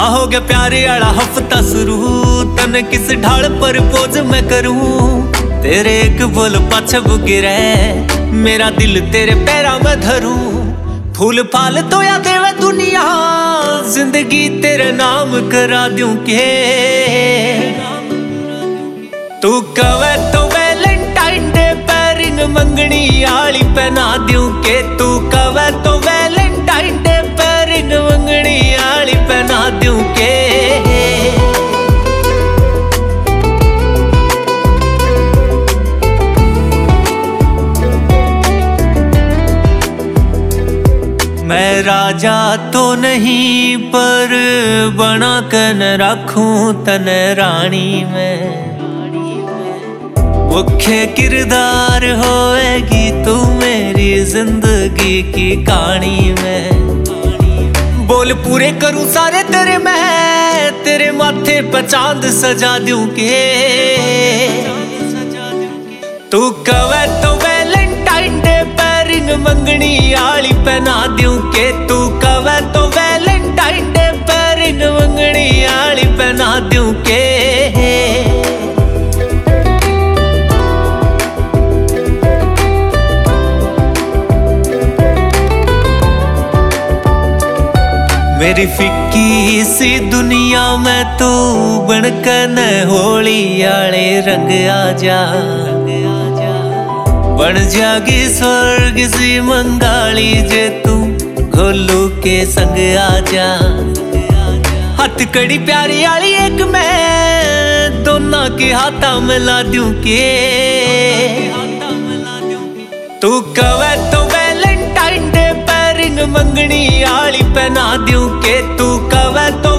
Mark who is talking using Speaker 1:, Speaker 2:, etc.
Speaker 1: हो गया प्यारे आला हफ्ता शुरू, तने किस ढाल पर पोज मैं करूं। तेरे एक बोल पाछे गिरे, मेरा दिल तेरे पैरा में धरूं। फूल फाल तो या देवे दुनिया, जिंदगी तेरे नाम करा दूं के। तू कवे तो वैलेंटाइन डे पर रिंग मंगनी आली पहना दूं के। तू कवे तो वैलेंटाइन डे पर रिंग मंगनी आली पहना दूं के। मैं राजा तो नहीं पर बना कर रखूं तने रानी में। मुख्य किरदार होएगी तू मेरी जिंदगी की कहानी में। बोल पूरे करूं सारे तेरे मैं, तेरे माथे पे चांद सजा दूं के। तू कवे तो वैलेंटाइन डे पर रिंग मंगनी आली पहना दूं के। तू कवे तो वैलेंटाइन डे पर रिंग मंगनी आली पहना दूं के। मेरी फिक्की सी दुनिया में तू बनकर न होली आले रंग आजा। बन जागी स्वर्ग सी मंगाली जे तू घोलू के संग आजा। हथकड़ी प्यारी आली एक मैं, दोनों के हाथा मिला दूं के। तू कवे तो वैलेंटाइन डे पर रिंग मंगनी आली पहना दूं के। तू कवे तो